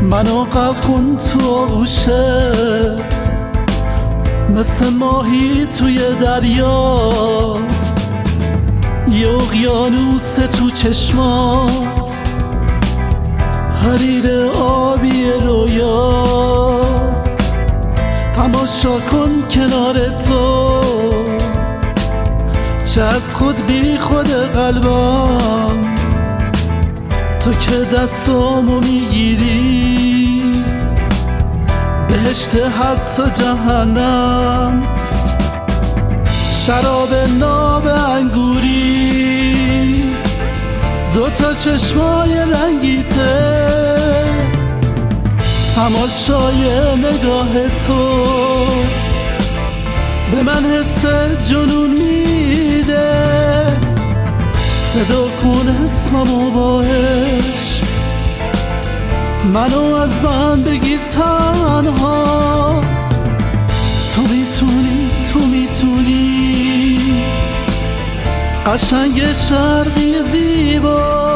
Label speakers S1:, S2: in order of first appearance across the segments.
S1: منو غرق کن تو آغوشت، مثل ماهی توی دریا، یه اقیانوس تو چشمات، حریر آبی رویا. تماشا کن کنار تو، چه از خود بی خود قلبم، تو که دستامو میگیری، بهشت حتی جهنم. شراب ناب انگوری، دوتا چشمای رنگیته، تماشای نگاه تو به من حس جنون میده. صدا کن اسممو با عشق، منو از من بگیر تنها. تو میتونی قشنگ شرقی زیبا.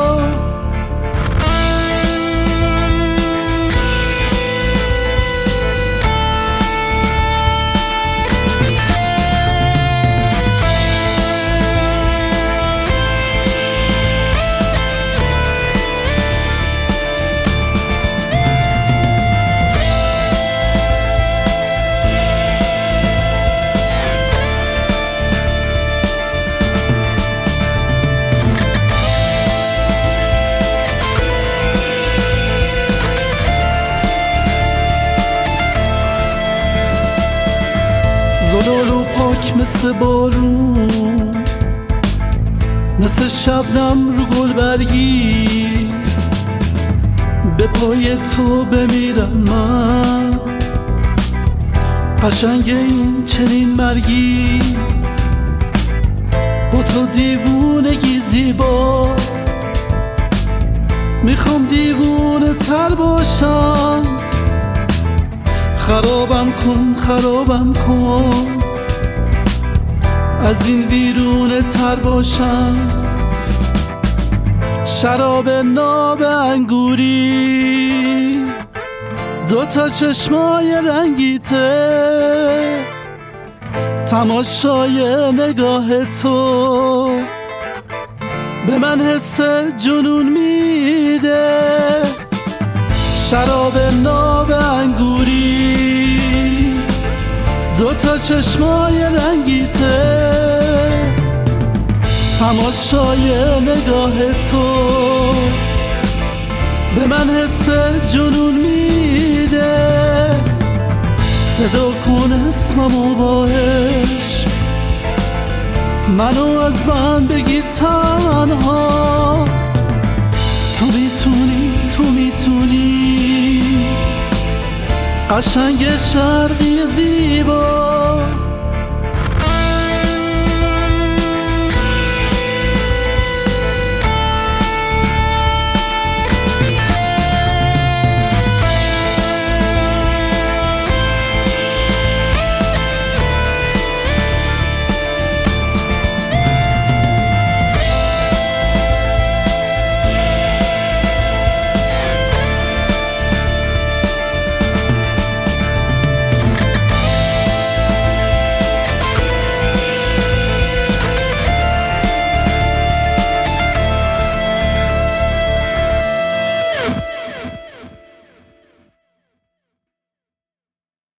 S1: زلالو پاک مثل بارون، مثل شبنم رو گلبرگی، به پای تو بمیرم من. قشنگ این چنین مرگی، با تو دیوونگی زیباست. میخوام دیوونه تر باشم، خرابم کن، از این ویرونه تر باشم. شراب ناب انگوری، دوتا چشمای رنگیته، تماشای نگاه تو به من حس جنون میده. شراب ناب انگوری، دوتا چشمای رنگیته، تماشای نگاه تو به من حس جنون میده. صدا کن اسممو با عشق، منو از من بگیر تنها. تو میتونی قشنگ شرقی زیبا.